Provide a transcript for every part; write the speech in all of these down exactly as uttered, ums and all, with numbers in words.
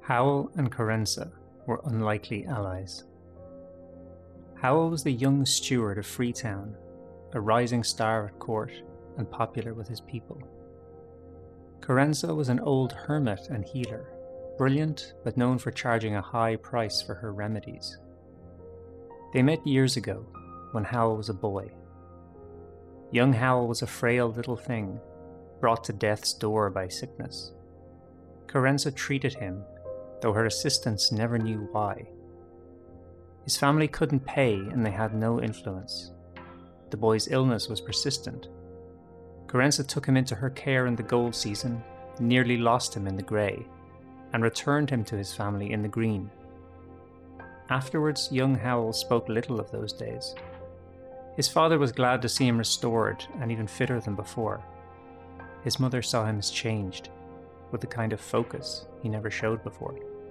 Howell and Corenza were unlikely allies. Howell was the young steward of Freetown, a rising star at court and popular with his people. Corenza was an old hermit and healer, brilliant but known for charging a high price for her remedies. They met years ago when Howell was a boy. Young Howell was a frail little thing, brought to death's door by sickness. Corenza treated him, though her assistants never knew why. His family couldn't pay and they had no influence. The boy's illness was persistent. Corenza took him into her care in the gold season, nearly lost him in the grey, and returned him to his family in the green. Afterwards, young Howell spoke little of those days. His father was glad to see him restored and even fitter than before. His mother saw him as changed, with a kind of focus he never showed before.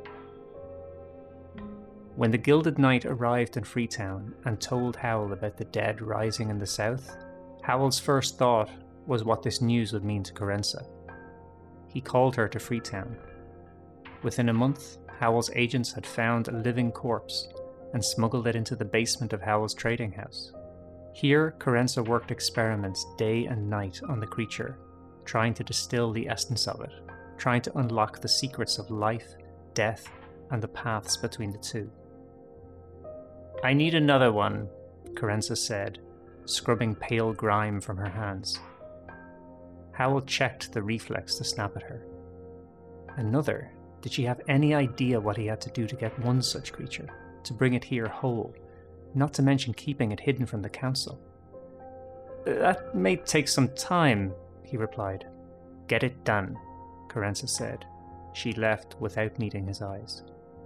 When the Gilded Knight arrived in Freetown and told Howell about the dead rising in the south, Howell's first thought was what this news would mean to Corenza. He called her to Freetown. Within a month, Howell's agents had found a living corpse and smuggled it into the basement of Howell's trading house. Here, Corenza worked experiments day and night on the creature, trying to distill the essence of it, trying to unlock the secrets of life, death, and the paths between the two. "I need another one," Corenza said, scrubbing pale grime from her hands. Howell checked the reflex to snap at her. Another? Did she have any idea what he had to do to get one such creature, to bring it here whole, not to mention keeping it hidden from the council? "That may take some time," he replied. "Get it done," Corenza said. She left without meeting his eyes.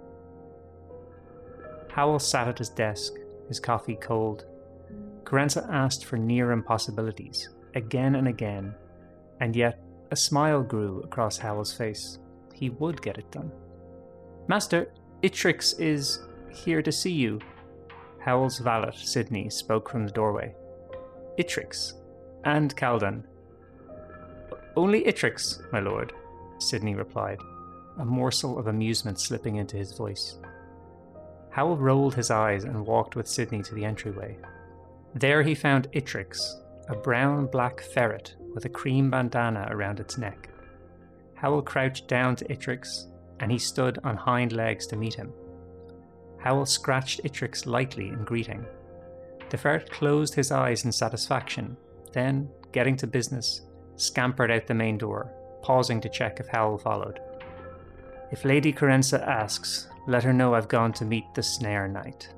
Howell sat at his desk, his coffee cold. Corenza asked for near impossibilities, again and again, and yet a smile grew across Howell's face. He would get it done. "Master, Itrix is here to see you." Howell's valet, Sidney, spoke from the doorway. "Itrix? And Caldan?" "Only Itrix, my lord," Sidney replied, a morsel of amusement slipping into his voice. Howell rolled his eyes and walked with Sidney to the entryway. There he found Itrix, a brown-black ferret with a cream bandana around its neck. Howell crouched down to Itrix, and he stood on hind legs to meet him. Howell scratched Itrix lightly in greeting. The ferret closed his eyes in satisfaction, then, getting to business, scampered out the main door, pausing to check if Howell followed. "If Lady Corenza asks, let her know I've gone to meet the Snare Knight."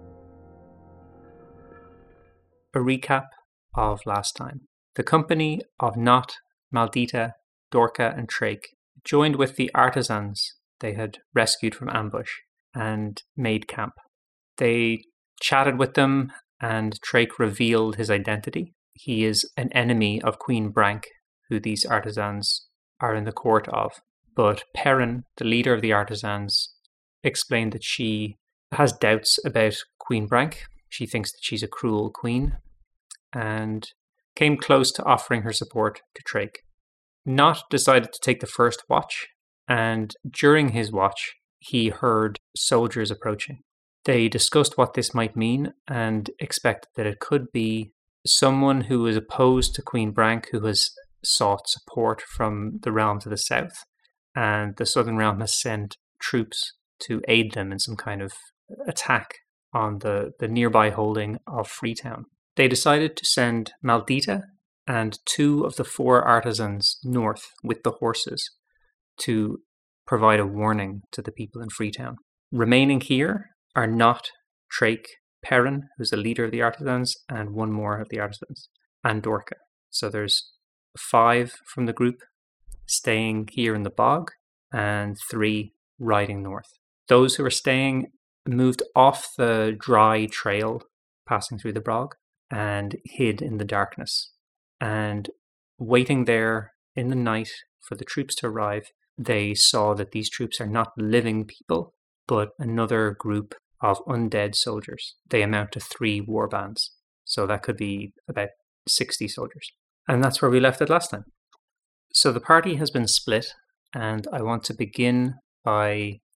A recap of last time. The company of Not, Maldita, Dorka, and Trake joined with the artisans they had rescued from ambush and made camp. They chatted with them, and Trake revealed his identity. He is an enemy of Queen Brank, who these artisans are in the court of. But Perrin, the leader of the artisans, explained that she has doubts about Queen Brank. She thinks that she's a cruel queen, and came close to offering her support to Trake. Not decided to take the first watch, and during his watch, he heard soldiers approaching. They discussed what this might mean and expected that it could be someone who is opposed to Queen Brank, who has sought support from the realm to the south, and the Southern Realm has sent troops to aid them in some kind of attack on the, the nearby holding of Freetown. They decided to send Maldita and two of the four artisans north with the horses to provide a warning to the people in Freetown. Remaining here are Not, Trake, Perrin, who's the leader of the artisans, and one more of the artisans, and Dorka. So there's five from the group staying here in the bog, and three riding north. Those who are staying moved off the dry trail passing through the bog and hid in the darkness. And waiting there in the night for the troops to arrive, they saw that these troops are not living people, but another group of undead soldiers. They amount to three war bands. So that could be about sixty soldiers. And that's where we left it last time. So the party has been split, and I want to begin by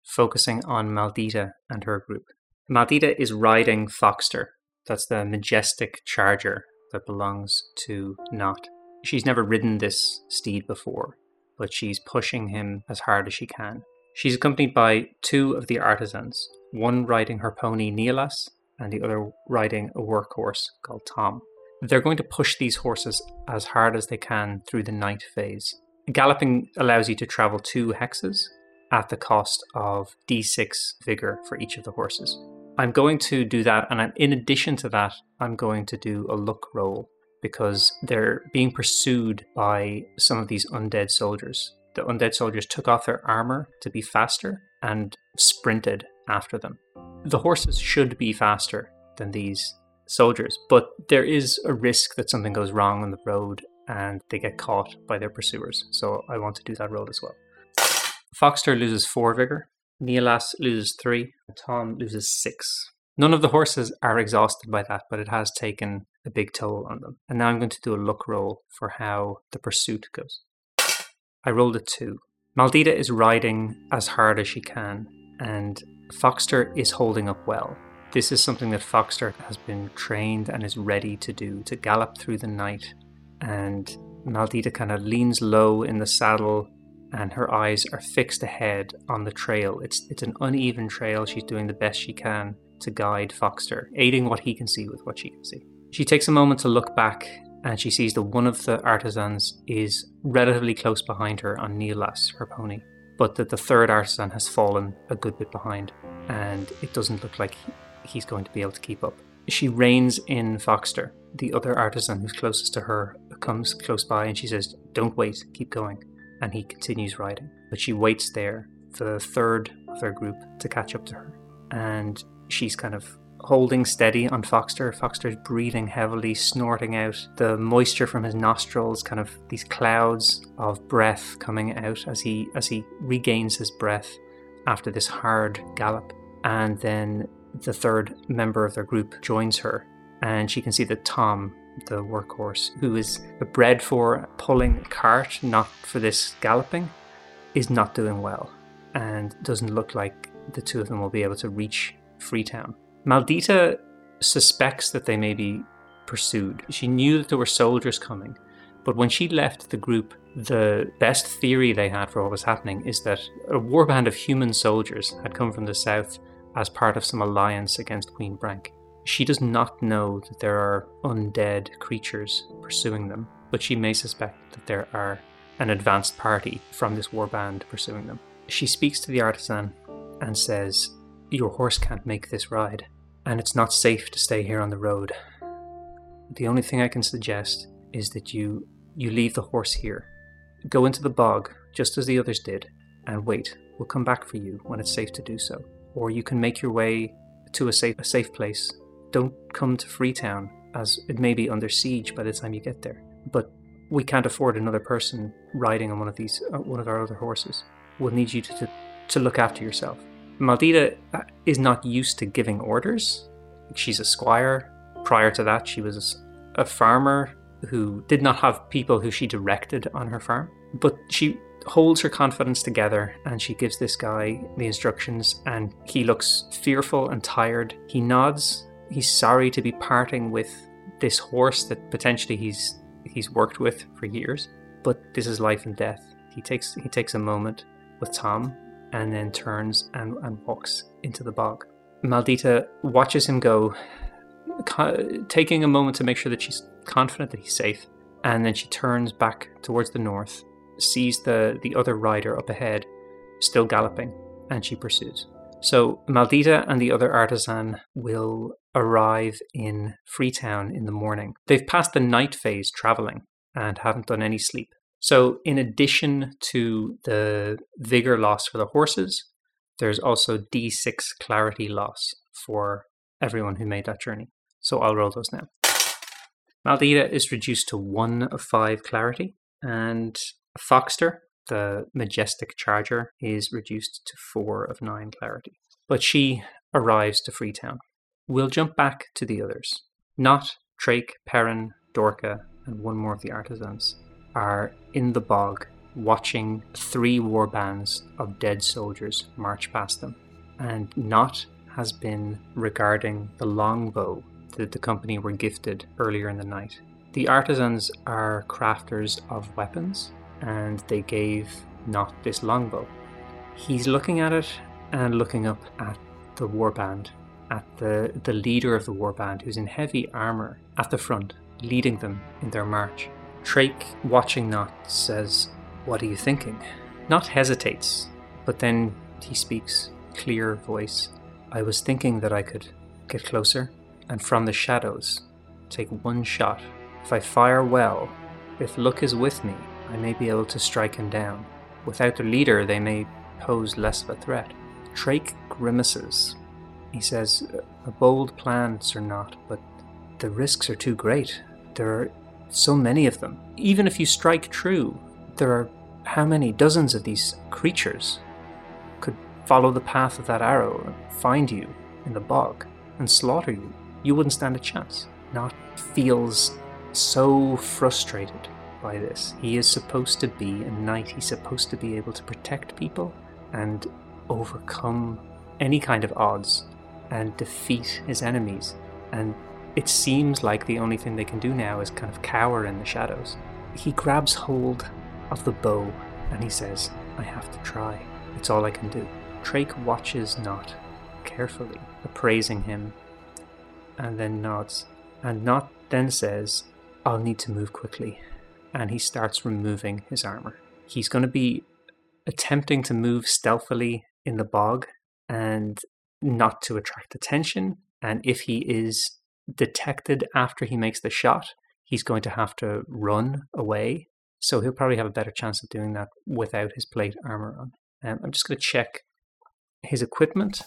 focusing on Maldita and her group. Maldita is riding Foxter. That's the majestic charger that belongs to Not. She's never ridden this steed before, but she's pushing him as hard as she can. She's accompanied by two of the artisans, one riding her pony Neolas and the other riding a workhorse called Tom. They're going to push these horses as hard as they can through the night phase. Galloping allows you to travel two hexes at the cost of d six vigor for each of the horses. I'm going to do that, and in addition to that, I'm going to do a luck roll because they're being pursued by some of these undead soldiers. The undead soldiers took off their armor to be faster and sprinted after them. The horses should be faster than these soldiers, but there is a risk that something goes wrong on the road and they get caught by their pursuers. So I want to do that roll as well. Foxter loses four vigor, Neolas loses three, and Tom loses six. None of the horses are exhausted by that, but it has taken a big toll on them. And now I'm going to do a luck roll for how the pursuit goes. I rolled a two. Maldita is riding as hard as she can, and Foxter is holding up well. This is something that Foxter has been trained and is ready to do, to gallop through the night. And Maldita kind of leans low in the saddle and her eyes are fixed ahead on the trail. It's it's an uneven trail. She's doing the best she can to guide Foxter, aiding what he can see with what she can see. She takes a moment to look back and she sees that one of the artisans is relatively close behind her on Neolas, her pony, but that the third artisan has fallen a good bit behind and it doesn't look like he, he's going to be able to keep up. She reins in Foxter. The other artisan who's closest to her comes close by and she says, "Don't wait, keep going." And he continues riding. But she waits there for the third of their group to catch up to her. And she's kind of holding steady on Foxter. Foxter's breathing heavily, snorting out the moisture from his nostrils, kind of these clouds of breath coming out as he as he regains his breath after this hard gallop. And then the third member of their group joins her. And she can see that Tom, the workhorse, who is bred for pulling a cart, not for this galloping, is not doing well and doesn't look like the two of them will be able to reach Freetown. Maldita suspects that they may be pursued. She knew that there were soldiers coming, but when she left the group, the best theory they had for what was happening is that a warband of human soldiers had come from the south as part of some alliance against Queen Brank. She does not know that there are undead creatures pursuing them, but she may suspect that there are an advanced party from this warband pursuing them. She speaks to the artisan and says, "Your horse can't make this ride, and it's not safe to stay here on the road. The only thing I can suggest is that you, you leave the horse here. Go into the bog, just as the others did, and wait. We'll come back for you when it's safe to do so. Or you can make your way to a safe, a safe place. Don't come to Freetown, as it may be under siege by the time you get there. But we can't afford another person riding on one of these, uh, one of our other horses. We'll need you to, to, to look after yourself." Maldita is not used to giving orders. She's a squire. Prior to that, she was a farmer who did not have people who she directed on her farm. But she holds her confidence together and she gives this guy the instructions, and he looks fearful and tired. He nods. He's sorry to be parting with this horse that potentially he's he's worked with for years, but this is life and death. He takes he takes a moment with Tom and then turns and, and walks into the bog. Maldita watches him go, co- taking a moment to make sure that she's confident that he's safe, and then she turns back towards the north, sees the, the other rider up ahead, still galloping, and she pursues. So Maldita and the other artisan will arrive in Freetown in the morning. They've passed the night phase traveling and haven't done any sleep. So in addition to the vigor loss for the horses, there's also d six clarity loss for everyone who made that journey. So I'll roll those now. Maldita is reduced to one of five clarity, and Foxter, the majestic charger, is reduced to four of nine clarity. But she arrives to Freetown. We'll jump back to the others. Not, Trake, Perrin, Dorka, and one more of the artisans are in the bog watching three warbands of dead soldiers march past them. And Not has been regarding the longbow that the company were gifted earlier in the night. The artisans are crafters of weapons, and they gave Not this longbow. He's looking at it and looking up at the warband, at the, the leader of the warband, who's in heavy armor at the front, leading them in their march. Trake, watching Not, says, "What are you thinking?" Not hesitates, but then he speaks, clear voice. "I was thinking that I could get closer, and from the shadows, take one shot. If I fire well, if luck is with me, I may be able to strike him down. Without the leader, they may pose less of a threat." Trake grimaces. He says, "A bold plan, Sir Not, but the risks are too great. There are so many of them. Even if you strike true, there are how many dozens of these creatures could follow the path of that arrow and find you in the bog and slaughter you. You wouldn't stand a chance." Not feels so frustrated by this. He is supposed to be a knight. He's supposed to be able to protect people and overcome any kind of odds and defeat his enemies. And it seems like the only thing they can do now is kind of cower in the shadows. He grabs hold of the bow and he says, "I have to try. It's all I can do." Trake watches Not carefully, appraising him, and then nods. And Not then says, "I'll need to move quickly." And he starts removing his armor. He's going to be attempting to move stealthily in the bog and not to attract attention. And if he is detected after he makes the shot, he's going to have to run away. So he'll probably have a better chance of doing that without his plate armor on. Um, I'm just going to check his equipment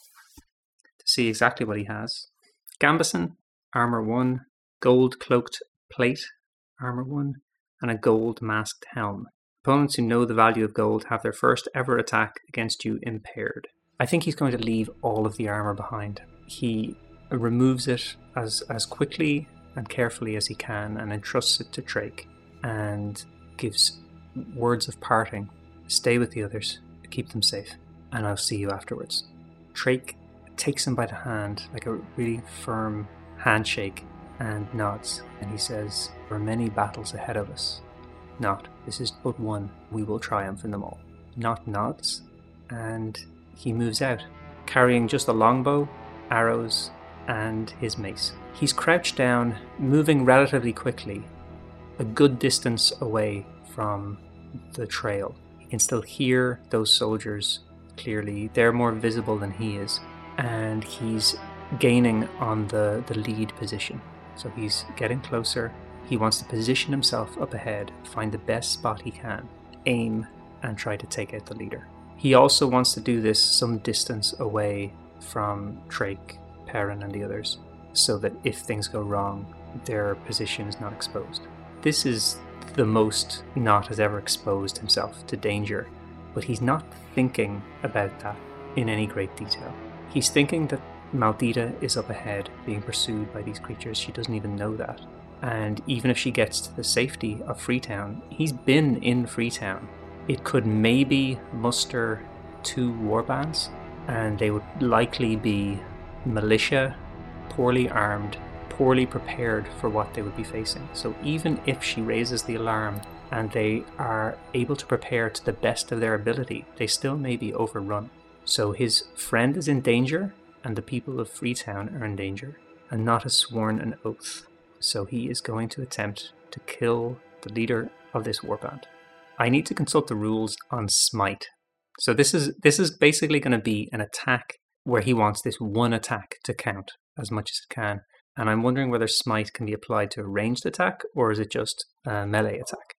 to see exactly what he has. Gambeson, armor one, gold cloaked plate, armor one, and a gold masked helm. Opponents who know the value of gold have their first ever attack against you impaired. I think he's going to leave all of the armor behind. He removes it as, as quickly and carefully as he can and entrusts it to Trake and gives words of parting. "Stay with the others, keep them safe, and I'll see you afterwards." Trake takes him by the hand, like a really firm handshake, and nods, and he says, "There are many battles ahead of us. Not, this is but one. We will triumph in them all." Not nods, and he moves out, carrying just a longbow, arrows, and his mace. He's crouched down, moving relatively quickly, a good distance away from the trail. He can still hear those soldiers clearly. They're more visible than he is, and he's gaining on the, the lead position. So he's getting closer. He wants to position himself up ahead, find the best spot he can, aim, and try to take out the leader. He also wants to do this some distance away from Trake, Perrin, and the others, so that if things go wrong, their position is not exposed. This is the most Not has ever exposed himself to danger, but he's not thinking about that in any great detail. He's thinking that Maldita is up ahead, being pursued by these creatures. She doesn't even know that. And even if she gets to the safety of Freetown, he's been in Freetown. It could maybe muster two warbands, and they would likely be militia, poorly armed, poorly prepared for what they would be facing. So even if she raises the alarm and they are able to prepare to the best of their ability, they still may be overrun. So his friend is in danger, and the people of Freetown are in danger, and Not has sworn an oath. So he is going to attempt to kill the leader of this warband. I need to consult the rules on Smite. So this is this is basically going to be an attack where he wants this one attack to count as much as it can. And I'm wondering whether Smite can be applied to a ranged attack, or is it just a melee attack?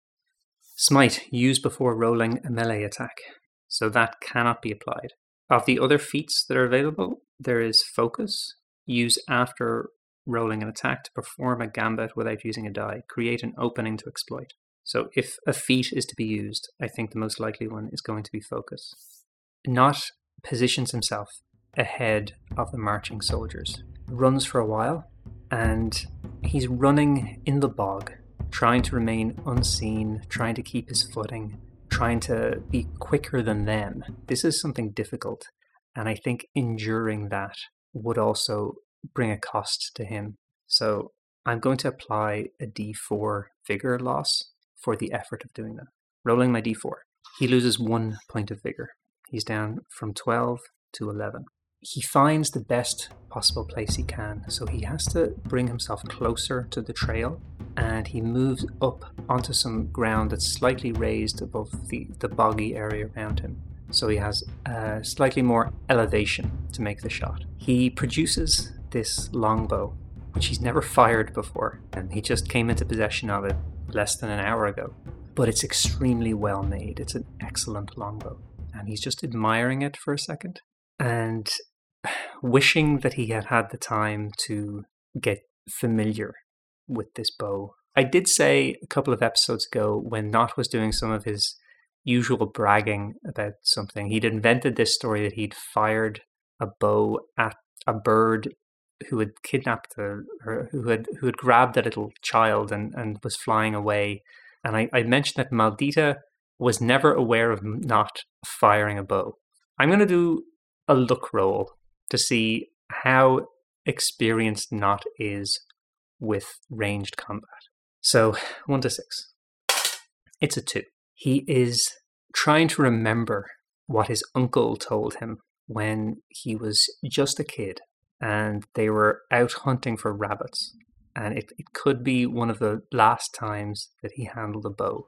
Smite, used before rolling a melee attack. So that cannot be applied. Of the other feats that are available, there is Focus, use after rolling an attack to perform a gambit without using a die, create an opening to exploit. So if a feat is to be used, I think the most likely one is going to be Focus. Not positions himself ahead of the marching soldiers, runs for a while, and he's running in the bog, trying to remain unseen, trying to keep his footing, trying to be quicker than them. This is something difficult. And I think enduring that would also bring a cost to him. So I'm going to apply a d four vigor loss for the effort of doing that. Rolling my d four. He loses one point of vigor. He's down from twelve to eleven. He finds the best possible place he can, so he has to bring himself closer to the trail, and he moves up onto some ground that's slightly raised above the, the boggy area around him. So he has uh, slightly more elevation to make the shot. He produces this longbow, which he's never fired before, and he just came into possession of it less than an hour ago. But it's extremely well made. It's an excellent longbow. And he's just admiring it for a second and wishing that he had had the time to get familiar with this bow. I did say a couple of episodes ago, when Nott was doing some of his usual bragging about something, he'd invented this story that he'd fired a bow at a bird who had kidnapped a, or who had who had grabbed a little child and, and was flying away. And I, I mentioned that Maldita was never aware of Nott firing a bow. I'm going to do a look roll to see how experienced Nott is with ranged combat. So, one to six. It's a two. He is trying to remember what his uncle told him when he was just a kid and they were out hunting for rabbits. And it, it could be one of the last times that he handled a bow.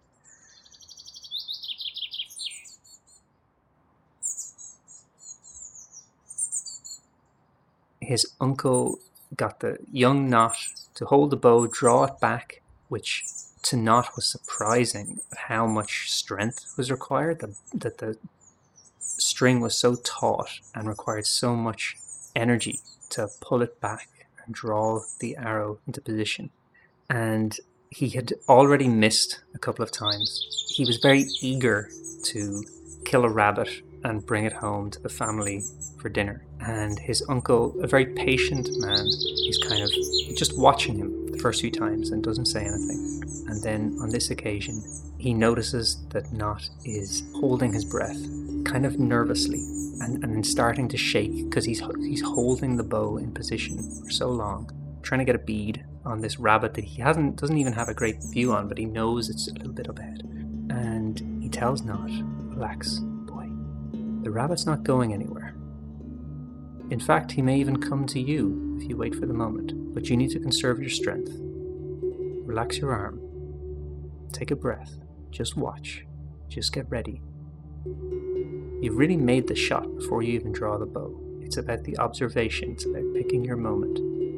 His uncle got the young Nott to hold the bow, draw it back, which to Nott was surprising at how much strength was required, that, that the string was so taut and required so much energy to pull it back and draw the arrow into position. And he had already missed a couple of times. He was very eager to kill a rabbit and bring it home to the family for dinner. And his uncle, a very patient man, is kind of just watching him the first few times and doesn't say anything. And then on this occasion, he notices that Nott is holding his breath, kind of nervously, and, and starting to shake because he's he's holding the bow in position for so long, trying to get a bead on this rabbit that he hasn't doesn't even have a great view on, but he knows it's a little bit up ahead. And he tells Nott, "Relax, boy. The rabbit's not going anywhere. In fact, he may even come to you if you wait for the moment, but you need to conserve your strength. Relax your arm. Take a breath. Just watch. Just get ready. You've really made the shot before you even draw the bow. It's about the observation. It's about picking your moment."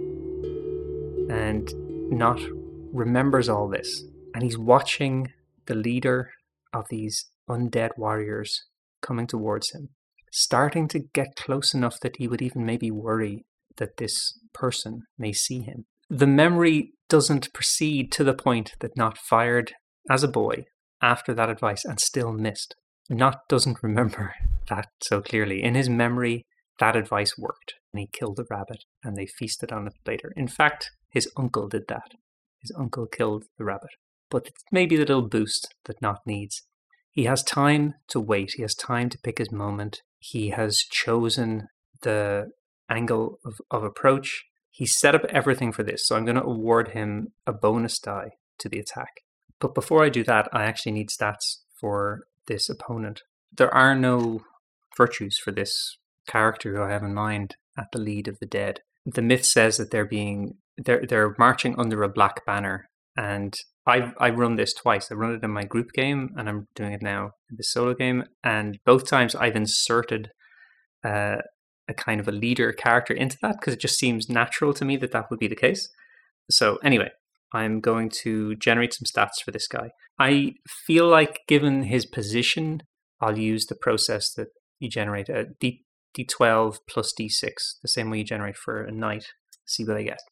And Nott remembers all this, and he's watching the leader of these undead warriors coming towards him, starting to get close enough that he would even maybe worry that this person may see him. The memory doesn't proceed to the point that Nott fired as a boy after that advice and still missed. Nott doesn't remember that so clearly. In his memory, that advice worked, and he killed the rabbit, and they feasted on it later. In fact, his uncle did that. His uncle killed the rabbit. But it's maybe the little boost that Nott needs. He has time to wait. He has time to pick his moment. He has chosen the angle of, of approach. He's set up everything for this, so I'm going to award him a bonus die to the attack. But before I do that, I actually need stats for this opponent. There are no virtues for this character who I have in mind at the lead of the dead. The myth says that they're being they're they're marching under a black banner, and I I run this twice. I run it in my group game, and I'm doing it now in the solo game. And both times I've inserted uh, a kind of a leader character into that because it just seems natural to me that that would be the case. So anyway, I'm going to generate some stats for this guy. I feel like, given his position, I'll use the process that you generate a D, D12 plus D six, the same way you generate for a knight. See what I get.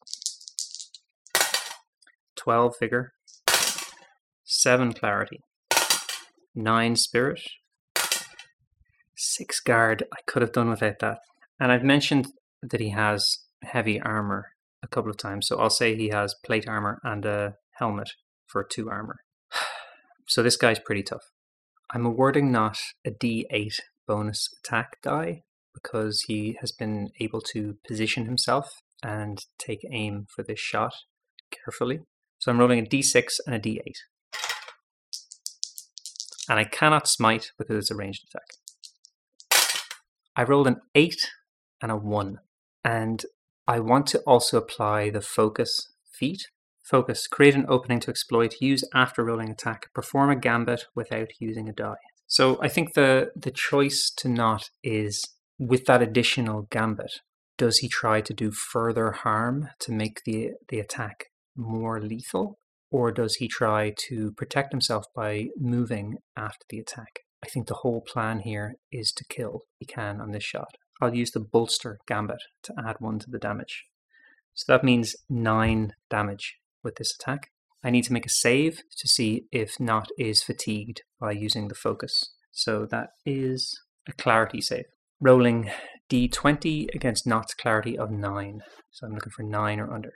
twelve vigor, seven clarity, nine spirit, six guard. I could have done without that. And I've mentioned that he has heavy armor a couple of times, so I'll say he has plate armor and a helmet for two armor. So this guy's pretty tough. I'm awarding Not a D eight bonus attack die because he has been able to position himself and take aim for this shot carefully. So I'm rolling a D six and a D eight. And I cannot smite because it's a ranged attack. I rolled an eight and a one. And I want to also apply the focus feat. Focus, create an opening to exploit, use after rolling attack, perform a gambit without using a die. So I think the, the choice to Not is, with that additional gambit, does he try to do further harm to make the, the attack more lethal? Or does he try to protect himself by moving after the attack? I think the whole plan here is to kill if he can on this shot. I'll use the bolster gambit to add one to the damage. So that means nine damage with this attack. I need to make a save to see if Not is fatigued by using the focus. So that is a clarity save. Rolling D twenty against Not's clarity of nine. So I'm looking for nine or under.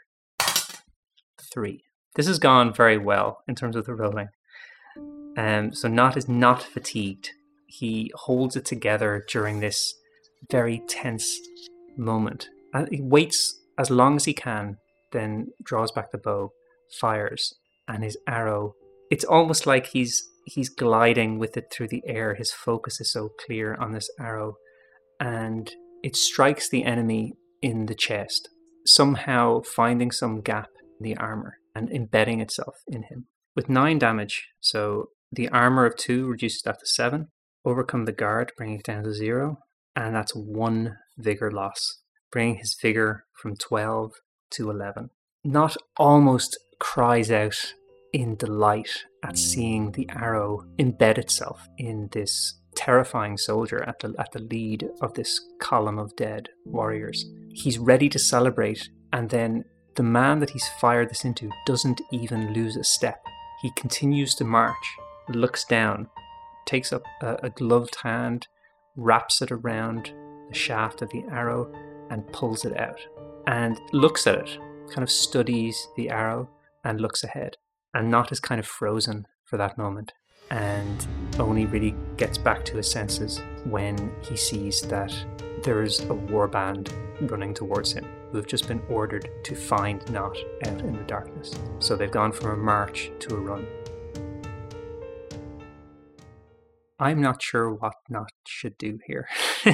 Three. This has gone very well in terms of the rolling. Um, so Not is not fatigued. He holds it together during this very tense moment. And he waits as long as he can, then draws back the bow, fires, and his arrow, it's almost like he's he's gliding with it through the air. His focus is so clear on this arrow, and it strikes the enemy in the chest, somehow finding some gap in the armor and embedding itself in him. With nine damage, so the armor of two reduces that to seven, overcome the guard, bringing it down to zero, and that's one vigor loss, bringing his vigor from twelve to eleven. Not almost cries out in delight at seeing the arrow embed itself in this terrifying soldier at the at the lead of this column of dead warriors. He's ready to celebrate, and then the man that he's fired this into doesn't even lose a step. He continues to march, looks down, takes up a, a gloved hand, wraps it around the shaft of the arrow and pulls it out and looks at it, kind of studies the arrow and looks ahead. And Not is kind of frozen for that moment and only really gets back to his senses when he sees that there's a warband running towards him who have just been ordered to find Not out in the darkness. So they've gone from a march to a run. I'm not sure what Not should do here.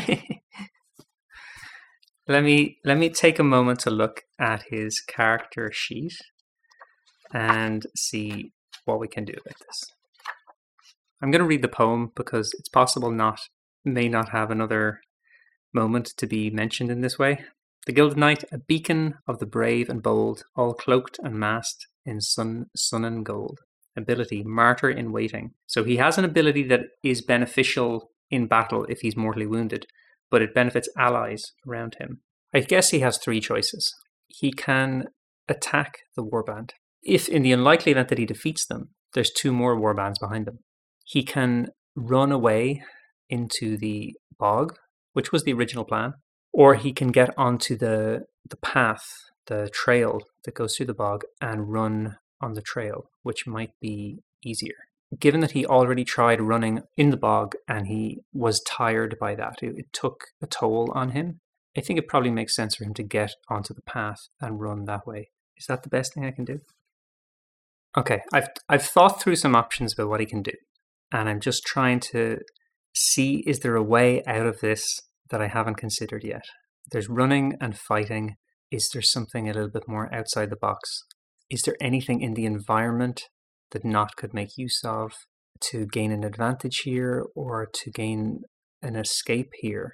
let me let me take a moment to look at his character sheet and see what we can do with this. I'm going to read the poem because it's possible Not may not have another moment to be mentioned in this way. The Gilded Knight, a beacon of the brave and bold, all cloaked and masked in sun, sun and gold. Ability, Martyr in Waiting. So he has an ability that is beneficial in battle if he's mortally wounded, but it benefits allies around him. I guess he has three choices. He can attack the warband. If in the unlikely event that he defeats them, there's two more warbands behind them. He can run away into the bog, which was the original plan, or he can get onto the the path, the trail that goes through the bog and run on the trail, which might be easier. Given that he already tried running in the bog and he was tired by that, it, it took a toll on him, I think it probably makes sense for him to get onto the path and run that way. Is that the best thing I can do? Okay, I've I've thought through some options about what he can do, and I'm just trying to see, is there a way out of this that I haven't considered yet? There's running and fighting. Is there something a little bit more outside the box? Is there anything in the environment that Not could make use of to gain an advantage here or to gain an escape here?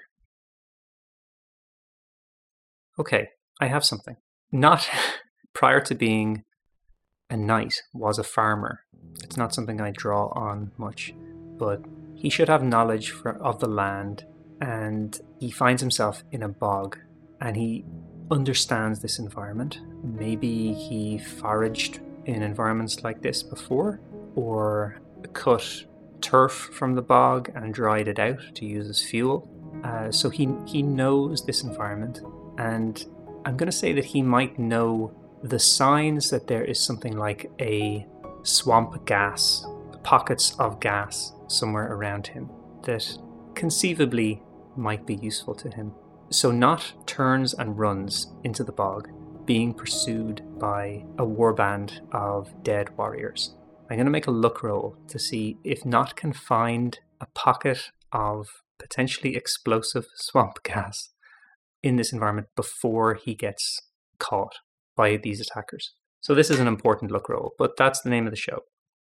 Okay, I have something. Not prior to being a knight was a farmer. It's not something I draw on much, but he should have knowledge for, of the land, and he finds himself in a bog and he understands this environment. Maybe he foraged in environments like this before, or cut turf from the bog and dried it out to use as fuel. Uh, so he he knows this environment, and I'm going to say that he might know the signs that there is something like a swamp gas pockets of gas somewhere around him that conceivably might be useful to him. So Not turns and runs into the bog, being pursued by a warband of dead warriors. I'm going to make a luck roll to see if Not can find a pocket of potentially explosive swamp gas in this environment before he gets caught by these attackers. So this is an important luck roll, but that's the name of the show.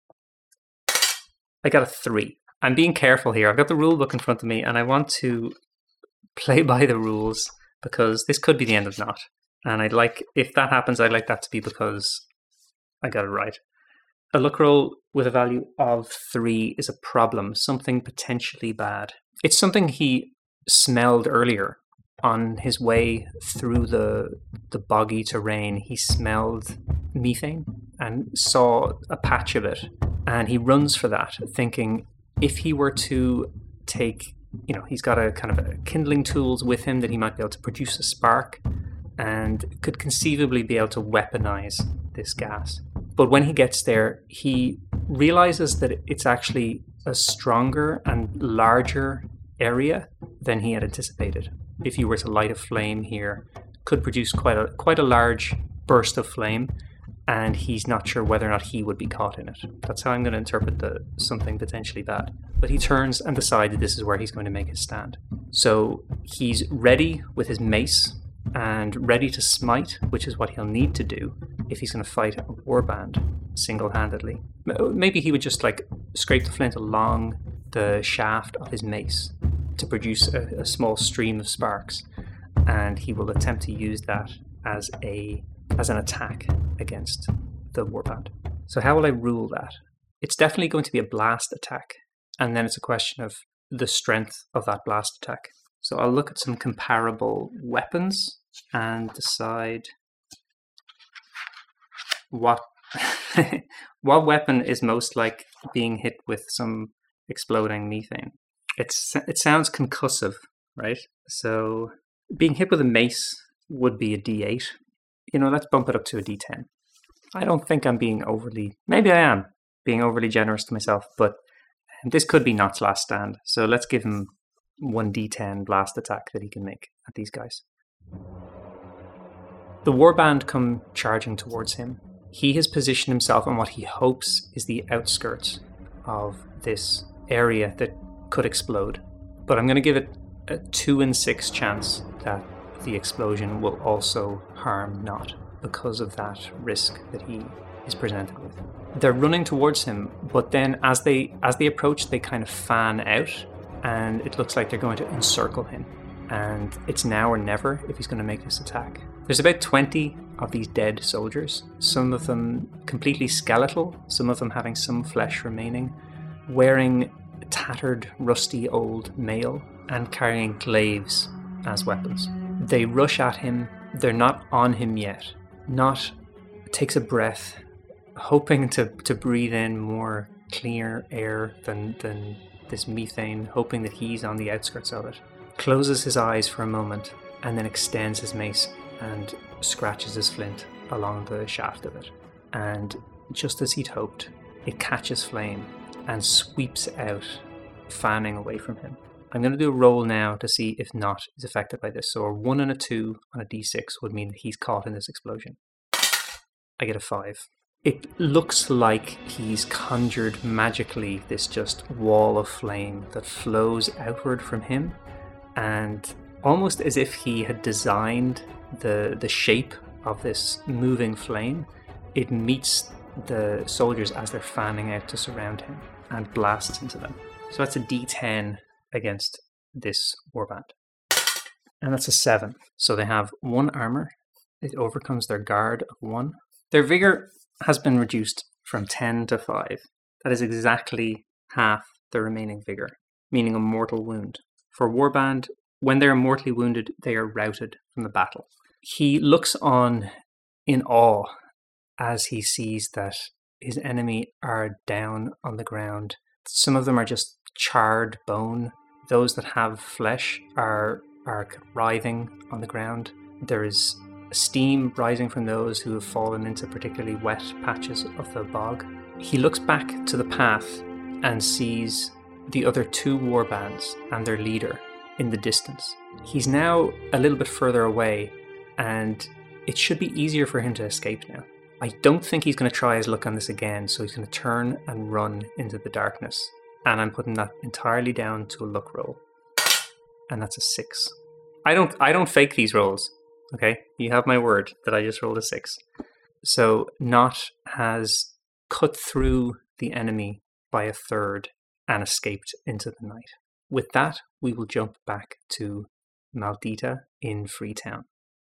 I got a three. I'm being careful here. I've got the rule book in front of me and I want to play by the rules because this could be the end of Not. And I'd like, if that happens, I'd like that to be because I got it right. A luck roll with a value of three is a problem, something potentially bad. It's something he smelled earlier on his way through the the boggy terrain. He smelled methane and saw a patch of it. And he runs for that, thinking if he were to take, you know, he's got a kind of a kindling tools with him that he might be able to produce a spark and could conceivably be able to weaponize this gas. But when he gets there, he realizes that it's actually a stronger and larger area than he had anticipated. If you were to light a flame here, could produce quite a quite a large burst of flame, and he's not sure whether or not he would be caught in it. That's how I'm going to interpret the something potentially bad. But he turns and decides that this is where he's going to make his stand. So he's ready with his mace and ready to smite, which is what he'll need to do if he's going to fight a warband single-handedly. Maybe he would just like scrape the flint along the shaft of his mace to produce a, a small stream of sparks, and he will attempt to use that as a as an attack against the warband. So how will I rule that? It's definitely going to be a blast attack, and then it's a question of the strength of that blast attack. So I'll look at some comparable weapons and decide what what weapon is most like being hit with some exploding methane. It's it sounds concussive, right? So being hit with a mace would be a D eight. You know, let's bump it up to a D ten. I don't think I'm being overly, maybe I am being overly generous to myself, but this could be Not's last stand. So let's give him one D ten blast attack that he can make at these guys. The warband come charging towards him. He has positioned himself on what he hopes is the outskirts of this area that could explode. But I'm going to give it a two in six chance that the explosion will also harm Not because of that risk that he is presented with. They're running towards him, but then as they as they approach, they kind of fan out, and it looks like they're going to encircle him. And it's now or never if he's going to make this attack. There's about twenty of these dead soldiers, some of them completely skeletal, some of them having some flesh remaining, wearing tattered, rusty old mail, and carrying glaives as weapons. They rush at him. They're not on him yet. Not takes a breath, hoping to, to breathe in more clear air than, than this methane, hoping that he's on the outskirts of it. Closes his eyes for a moment and then extends his mace and scratches his flint along the shaft of it. And just as he'd hoped, it catches flame and sweeps out, fanning away from him. I'm going to do a roll now to see if Not is affected by this. So a one and a two on a d six would mean that he's caught in this explosion. I get a five. It looks like he's conjured magically this just wall of flame that flows outward from him, and almost as if he had designed the the shape of this moving flame, it meets the soldiers as they're fanning out to surround him and blasts into them. So that's a d ten against this warband. And that's a seven. So they have one armor. It overcomes their guard of one. Their vigor has been reduced from ten to five. That is exactly half the remaining vigor, meaning a mortal wound. For warband, when they're mortally wounded, they are routed from the battle. He looks on in awe as he sees that his enemy are down on the ground. Some of them are just charred bone. Those that have flesh are are writhing on the ground. There is steam rising from those who have fallen into particularly wet patches of the bog. He looks back to the path and sees the other two warbands and their leader in the distance. He's now a little bit further away, and it should be easier for him to escape now. I don't think he's going to try his luck on this again, so he's going to turn and run into the darkness. And I'm putting that entirely down to a luck roll. And that's a six. I don't I don't fake these rolls, okay? You have my word that I just rolled a six. So Not has cut through the enemy by a third and escaped into the night. With that, we will jump back to Maldita in Freetown.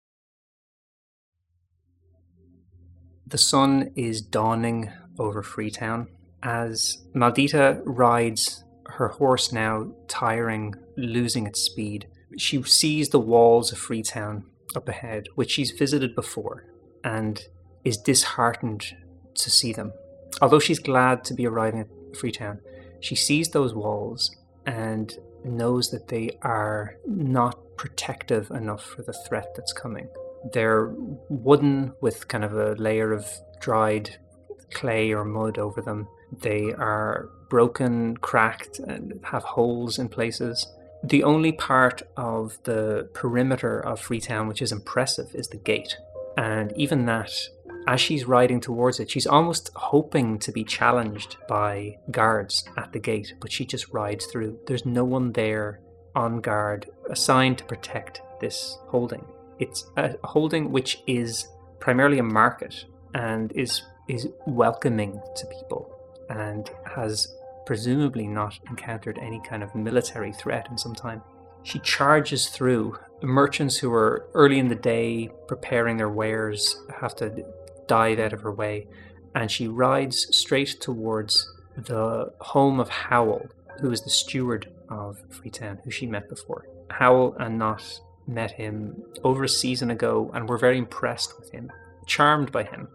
The sun is dawning over Freetown as Maldita rides her horse, now tiring, losing its speed. She sees the walls of Freetown up ahead, which she's visited before, and is disheartened to see them. Although she's glad to be arriving at Freetown, she sees those walls and knows that they are not protective enough for the threat that's coming. They're wooden with kind of a layer of dried clay or mud over them. They are broken, cracked, and have holes in places. The only part of the perimeter of Freetown which is impressive is the gate. And even that, as she's riding towards it, she's almost hoping to be challenged by guards at the gate, but she just rides through. There's no one there on guard assigned to protect this holding. It's a holding which is primarily a market and is is welcoming to people and has presumably not encountered any kind of military threat in some time. She charges through. Merchants who are early in the day preparing their wares have to dive out of her way, and she rides straight towards the home of Howl, who is the steward of Freetown, who she met before. Howl and Not met him over a season ago and were very impressed with him, charmed by him.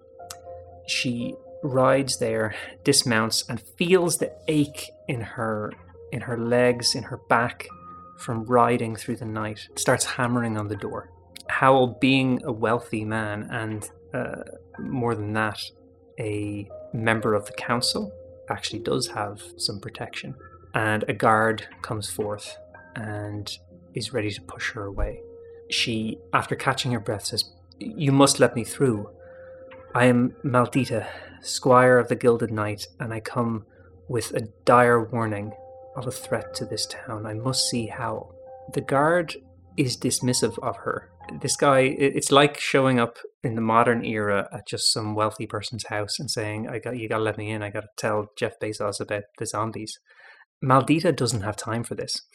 She rides there, dismounts, and feels the ache in her in her legs, in her back, from riding through the night. Starts hammering on the door. Howl, being a wealthy man and uh, more than that, a member of the council, actually does have some protection. And a guard comes forth and is ready to push her away. She, after catching her breath, says, "You must let me through. I am Maldita, squire of the Gilded Knight, and I come with a dire warning of a threat to this town. I must see Howl." The guard is dismissive of her. This guy, it's like showing up in the modern era at just some wealthy person's house and saying, "I got you got to let me in. I got to tell Jeff Bezos about the zombies." Maldita doesn't have time for this.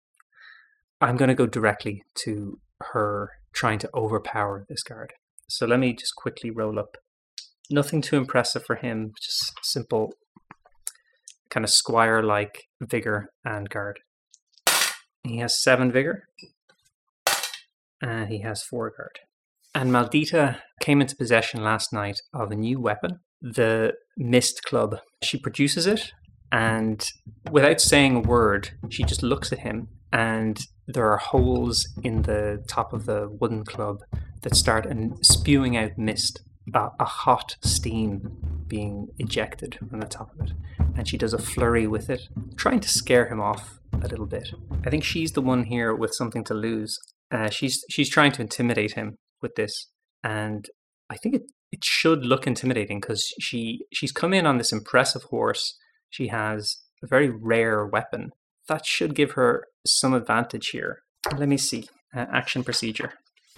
I'm going to go directly to her trying to overpower this guard. So let me just quickly roll up. Nothing too impressive for him, just simple kind of squire-like vigor and guard. He has seven vigor, and he has four guard. And Maldita came into possession last night of a new weapon, the Mist Club. She produces it, and without saying a word, she just looks at him, and there are holes in the top of the wooden club that start and spewing out mist, a, a hot steam being ejected from the top of it. And she does a flurry with it, trying to scare him off a little bit. I think she's the one here with something to lose. Uh, she's she's trying to intimidate him with this, and I think it, it should look intimidating because she she's come in on this impressive horse. She has a very rare weapon. That should give her some advantage here. Let me see. Uh, action procedure.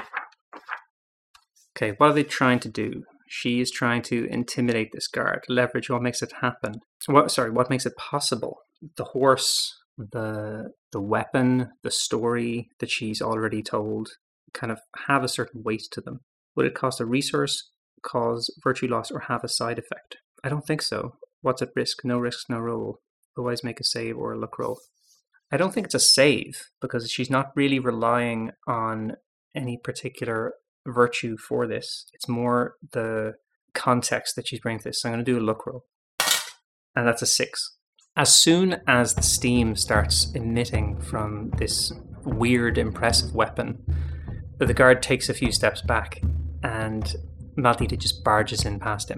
Okay, what are they trying to do? She is trying to intimidate this guard, leverage what makes it happen. What? Sorry, what makes it possible? The horse, the the weapon, the story that she's already told kind of have a certain weight to them. Would it cost a resource, cause virtue loss, or have a side effect? I don't think so. What's at risk? No risks, no roll. Otherwise make a save or a luck roll. I don't think it's a save because she's not really relying on any particular virtue for this. It's more the context that she's bringing to this. So I'm going to do a luck roll. And that's a six. As soon as the steam starts emitting from this weird, impressive weapon, the guard takes a few steps back and Maldita just barges in past him.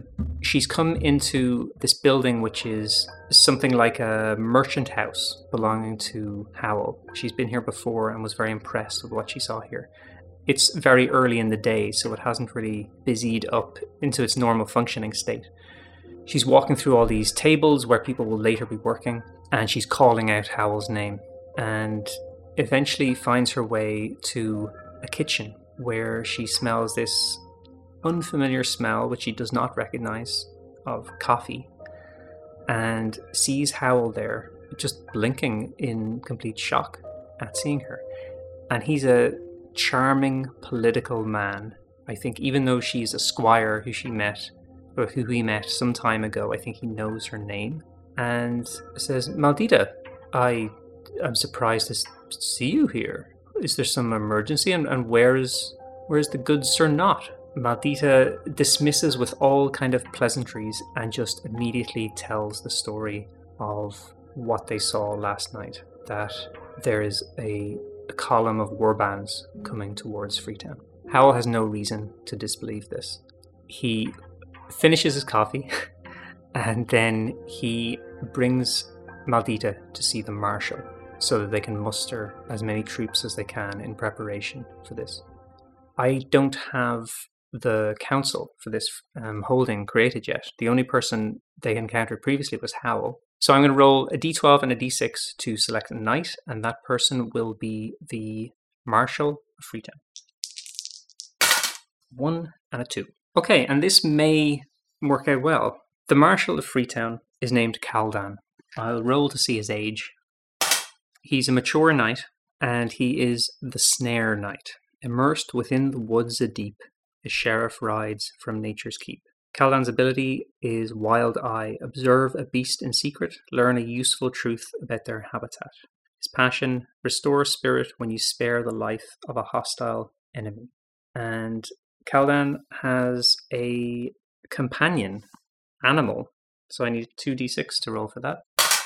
She's come into this building, which is something like a merchant house belonging to Howell. She's been here before and was very impressed with what she saw here. It's very early in the day, so it hasn't really busied up into its normal functioning state. She's walking through all these tables where people will later be working, and she's calling out Howell's name, and eventually finds her way to a kitchen where she smells this unfamiliar smell, which she does not recognize, of coffee, and sees Howell there, just blinking in complete shock at seeing her. And he's a charming political man. I think even though she's a squire who she met, or who he met some time ago, I think he knows her name, and says, "Maldita, I am surprised to see you here. Is there some emergency? And, and where is where is the good Sir Knot?" Maldita dismisses with all kind of pleasantries and just immediately tells the story of what they saw last night, that there is a, a column of warbands coming towards Freetown. Howell has no reason to disbelieve this. He finishes his coffee and then he brings Maldita to see the marshal so that they can muster as many troops as they can in preparation for this. I don't have the council for this um, holding created yet. The only person they encountered previously was Howell. So I'm going to roll a d twelve and a d six to select a knight, and that person will be the Marshal of Freetown. One and a two. Okay, and this may work out well. The Marshal of Freetown is named Caldan. I'll roll to see his age. He's a mature knight, and he is the Snare Knight. Immersed within the woods a-deep, the sheriff rides from nature's keep. Caldan's ability is Wild Eye. Observe a beast in secret, learn a useful truth about their habitat. His passion, restore spirit when you spare the life of a hostile enemy. And Caldan has a companion animal, so I need two d six to roll for that.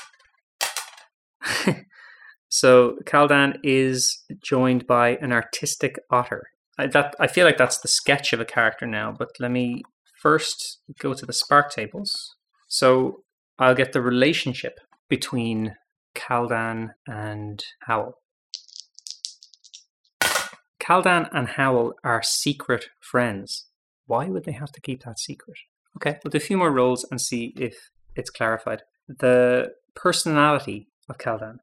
So Caldan is joined by an artistic otter. I, that, I feel like that's the sketch of a character now, but let me first go to the spark tables. So I'll get the relationship between Caldan and Howell. Caldan and Howell are secret friends. Why would they have to keep that secret? Okay, we'll do a few more rolls and see if it's clarified. The personality of Caldan.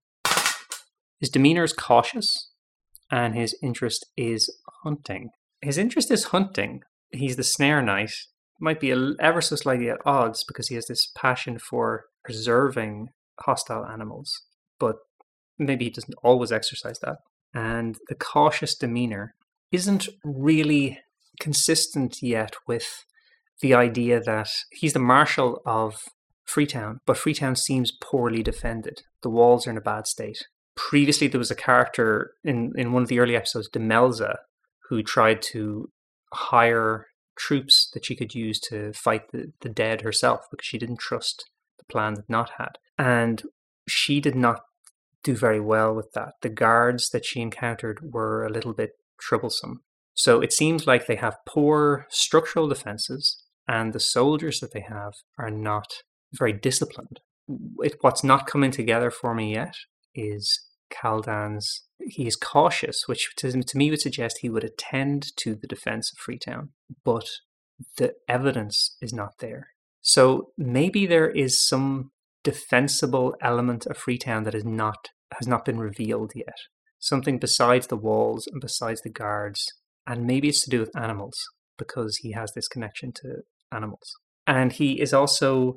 His demeanor is cautious, and his interest is hunting. His interest is hunting. He's the Snare Knight. Might be a, ever so slightly at odds because he has this passion for preserving hostile animals, but maybe he doesn't always exercise that. And the cautious demeanor isn't really consistent yet with the idea that he's the Marshal of Freetown, but Freetown seems poorly defended. The walls are in a bad state. Previously, there was a character in, in one of the early episodes, Demelza, who tried to hire troops that she could use to fight the, the dead herself because she didn't trust the plan that Knot had. And she did not do very well with that. The guards that she encountered were a little bit troublesome. So it seems like they have poor structural defenses, and the soldiers that they have are not very disciplined. It, what's not coming together for me yet is Caldan's, he is cautious, which to, to me would suggest he would attend to the defense of Freetown, but the evidence is not there. So maybe there is some defensible element of Freetown that is not has not been revealed yet. Something besides the walls and besides the guards, and maybe it's to do with animals because he has this connection to animals. And he is also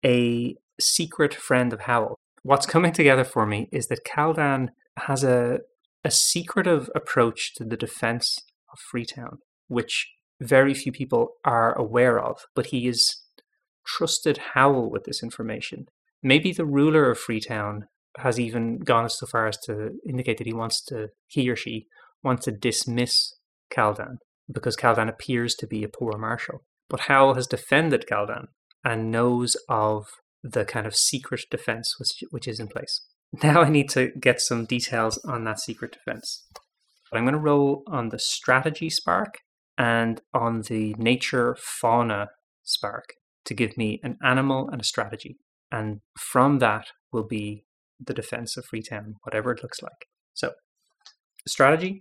a secret friend of Howell. What's coming together for me is that Caldan has a, a secretive approach to the defense of Freetown, which very few people are aware of, but he has trusted Howell with this information. Maybe the ruler of Freetown has even gone so far as to indicate that he wants to, he or she wants to dismiss Caldan because Caldan appears to be a poor marshal. But Howell has defended Caldan and knows of the kind of secret defense which, which is in place. Now I need to get some details on that secret defense. But I'm going to roll on the strategy spark and on the nature fauna spark. to give me an animal and a strategy. And from that will be the defense of Freetown, whatever it looks like. So, strategy,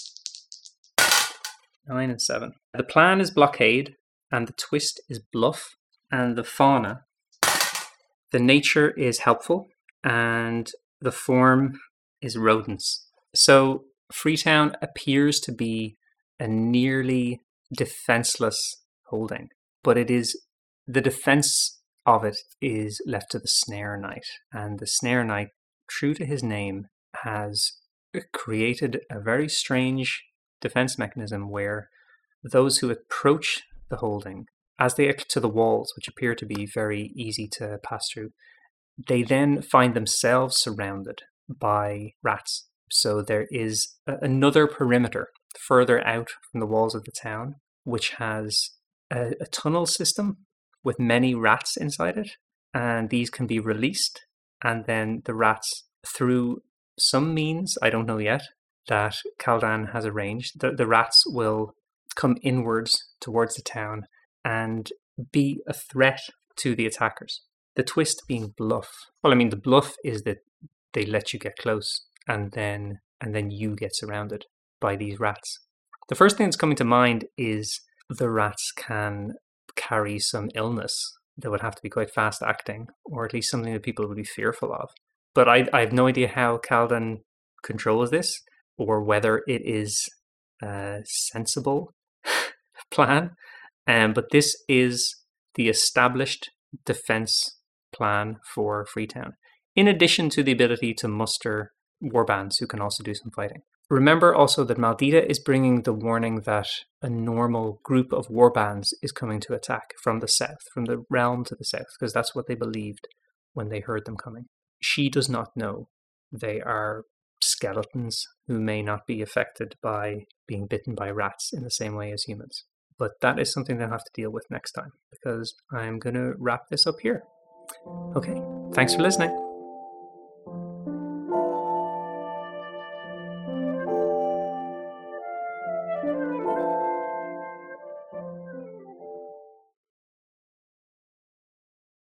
nine and seven. The plan is blockade, and the twist is bluff, and the fauna, the nature is helpful, and the form is rodents. So Freetown appears to be a nearly defenseless holding, but it is the defense of it is left to the Snare Knight, and the Snare Knight, true to his name, has created a very strange defense mechanism where those who approach the holding, as they get to the walls, which appear to be very easy to pass through, they then find themselves surrounded by rats. So there is a- another perimeter further out from the walls of the town, which has a, a tunnel system with many rats inside it. And these can be released. And then the rats, through some means, I don't know yet, that Kaldan has arranged, the, the rats will come inwards towards the town and be a threat to the attackers. The twist being bluff. Well, I mean, the bluff is that they let you get close, and then and then you get surrounded by these rats. The first thing that's coming to mind is the rats can carry some illness that would have to be quite fast acting, or at least something that people would be fearful of. But I, I have no idea how Kaldan controls this, or whether it is a sensible plan. Um, but this is the established defense plan for Freetown, in addition to the ability to muster warbands who can also do some fighting. Remember also that Maldita is bringing the warning that a normal group of warbands is coming to attack from the south, from the realm to the south, because that's what they believed when they heard them coming. She does not know they are skeletons who may not be affected by being bitten by rats in the same way as humans. But that is something they'll have to deal with next time, because I'm going to wrap this up here. Okay, thanks for listening.